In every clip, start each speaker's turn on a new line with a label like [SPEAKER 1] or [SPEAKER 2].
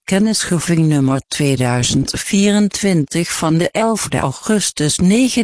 [SPEAKER 1] Kennisgeving nummer 2024 van de 11 augustus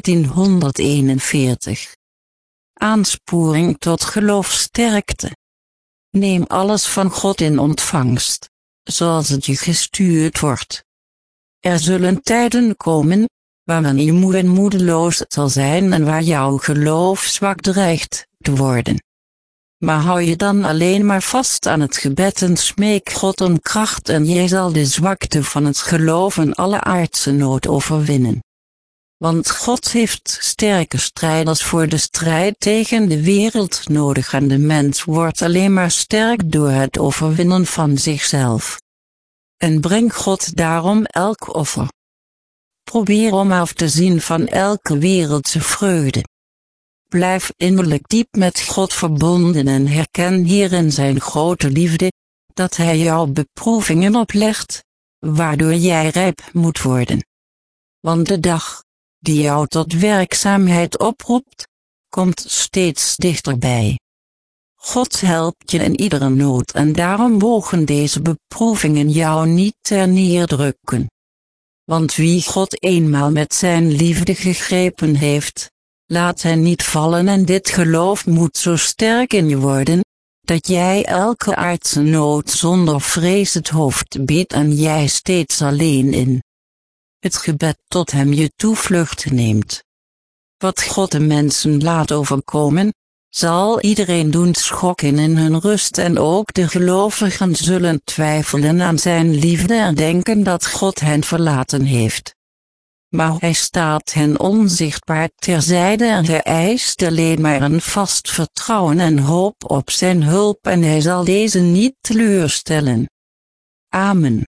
[SPEAKER 1] 1941. Aansporing tot geloofsterkte. Neem alles van God in ontvangst, zoals het je gestuurd wordt. Er zullen tijden komen, waarin je moe en moedeloos zal zijn en waar jouw geloof zwak dreigt te worden. Maar hou je dan alleen maar vast aan het gebed en smeek God om kracht en jij zal de zwakte van het geloof en alle aardse nood overwinnen. Want God heeft sterke strijders voor de strijd tegen de wereld nodig en de mens wordt alleen maar sterk door het overwinnen van zichzelf. En breng God daarom elk offer. Probeer om af te zien van elke wereldse vreugde. Blijf innerlijk diep met God verbonden en herken hierin zijn grote liefde, dat Hij jou beproevingen oplegt, waardoor jij rijp moet worden. Want de dag, die jou tot werkzaamheid oproept, komt steeds dichterbij. God helpt je in iedere nood en daarom mogen deze beproevingen jou niet terneerdrukken. Want wie God eenmaal met zijn liefde gegrepen heeft, laat hij niet vallen en dit geloof moet zo sterk in je worden, dat jij elke aardse nood zonder vrees het hoofd biedt en jij steeds alleen in het gebed tot hem je toevlucht neemt. Wat God de mensen laat overkomen, zal iedereen doen schokken in hun rust en ook de gelovigen zullen twijfelen aan zijn liefde en denken dat God hen verlaten heeft. Maar hij staat hen onzichtbaar terzijde en hij eist alleen maar een vast vertrouwen en hoop op zijn hulp en hij zal deze niet teleurstellen. Amen.